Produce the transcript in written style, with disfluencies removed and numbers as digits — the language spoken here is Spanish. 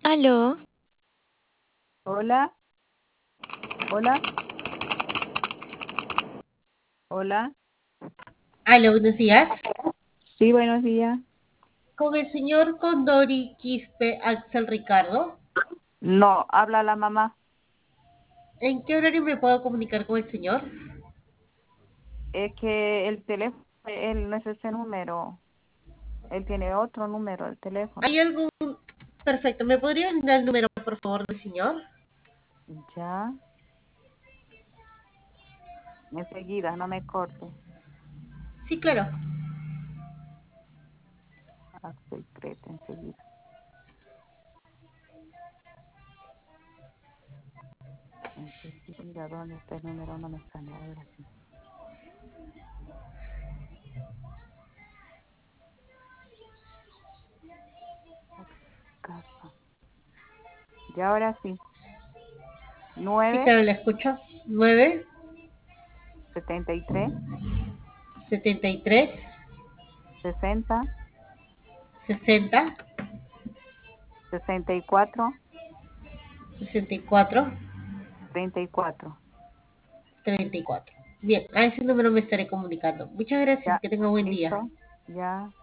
Aló, Hola, hola, hola. Aló, buenos días. Sí, buenos días. Con el señor Condori Quispe Axel Ricardo. No, habla la mamá. ¿En qué horario me puedo comunicar con el señor? Es que el teléfono, él no es ese número. Él tiene otro número, el teléfono. ¿Hay algún... Perfecto, ¿me podría brindar el número, por favor, del señor? Ya, enseguida, no me corte. Sí, claro. Estoy creta enseguida. Enseguida, ¿dónde está el número? No me sale. A ver aquí. Casa. Ya ahora sí. Sí, 9, claro, le escucho. 9, 73, 73, 60, 60, 64, 64, 34. 34. Bien, a ese número me estaré comunicando. Muchas gracias y Ya, que tenga buen día. listo. Ya.